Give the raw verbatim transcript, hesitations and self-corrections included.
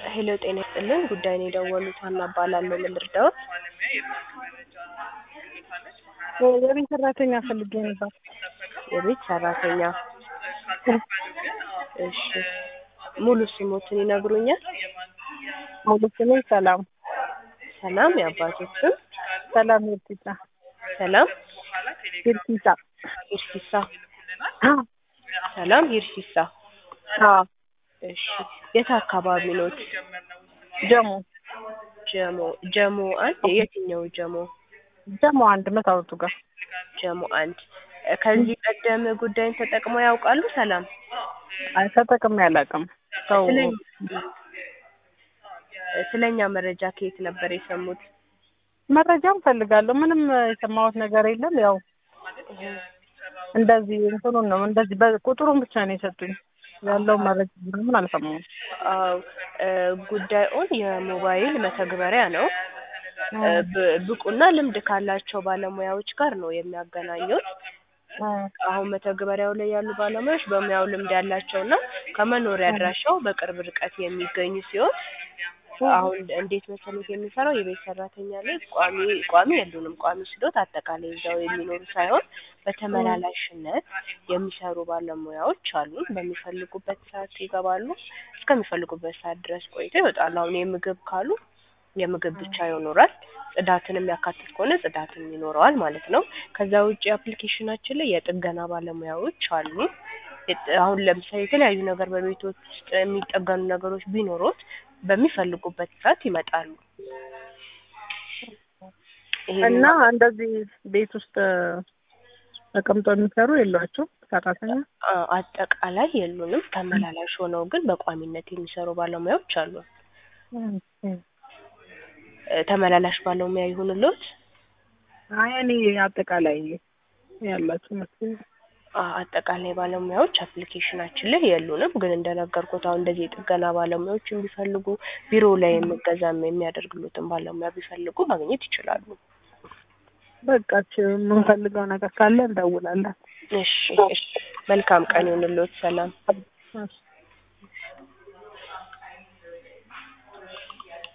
ሄሎ ጤና ይስጥልን ጉዳይ ነው የደወሉት ሀና እባላለሁ ምን ልርዳዎት? የቤት ሰራተኛ ፈልጌ ነበር። የቤት ሰራተኛ እሺ ሙሉ ስሞትን ይነግሩኛል? ሙሉ ስሜ ሰላም ሰላም የአባቶት ስም? ሰላም ይርቲሳ ሰላም ይርቲሳ ይርሲሳ ሰላም ይርሲሳ አዎ እሺ የት አካባቢ ኖት? ጀሞ ጀሞ ጀሞ አንድ የትኛው ጀሞ? ጀሞ አንድ መታወቱ ጋር ጀሞ አንድ ከዚህ ቀደም ጉዳይን ተጠቅመው ያውቃሉ? ሰላም አይ ተጠቅሜ አላውቅም። ሰው ስለኛ መረጃ ከየት ነበር የሰሙት? መረጃም ፈልጋለሁ ምንም የሰማሁት ነገር የለም። ያው እንደዚህ እንትኑን ነው እንደዚህ በቁጥሩን ብቻ ነው የሰጡኝ። ያለው መረጃ ምንም አልሰማሁም። አዎ ጉዳዩን የሞባይል መተግበሪያ ነው። ብቁና ልምድ ካላቸው ባለሙያዎች ጋር ነው የሚያገናኙት። አሁን መተግበሪያው ላይ ያሉ ባለሙያዎች በሙያው ልምድ ያላቸውና ከመኖሪያ አድራሻው በቅርብ ርቀት የሚገኙ ሲሆን አሁን እንዴት መሰለኝ የሚሰራው የቤት ሰራተኛ ላይ ቋሚ ቋሚ የሉንም ቋሚ ስሎት አጠቃላይ እዛው የሚኖሩ ሳይሆን በተመላላሽነት የሚሰሩ ባለሙያዎች አሉ። በሚፈልጉበት ሰዓት ይገባሉ እስከሚፈልጉበት ሰዓት ድረስ ቆይተው ይወጣሉ። አሁን የምግብ ካሉ የምግብ ብቻ ይኖራል። ጽዳትንም ያካትት ከሆነ ጽዳትም ይኖረዋል ማለት ነው። ከዛ ውጪ አፕሊኬሽናችን ላይ የጥገና ባለሙያዎች አሉ። አሁን ለምሳሌ የተለያዩ ነገር በቤቶች ውስጥ የሚጠገኑ ነገሮች ቢኖሩት በሚፈልጉበት ሰዓት ይመጣሉ። እና እንደዚህ ቤት ውስጥ ተቀምጠው የሚሰሩ የሏቸው ሰራተኛ? አጠቃላይ የሉንም። ተመላላሽ ሆነው ግን በቋሚነት የሚሰሩ ባለሙያዎች አሉ። ተመላላሽ ባለሙያ ይሁንልዎት? አይ እኔ አጠቃላይ ያላችሁ መስሎኝ። አጠቃላይ ባለሙያዎች አፕሊኬሽናችን ላይ የሉንም። ግን እንደነገርኩት አሁን እንደዚህ የጥገና ባለሙያዎችን ቢፈልጉ ቢሮ ላይ የሚገዛም የሚያደርግሉትን ባለሙያ ቢፈልጉ ማግኘት ይችላሉ። በቃ የምንፈልገው ነገር ካለ እንደውላለን። እሺ እሺ መልካም ቀን ይሁንልዎት። ሰላም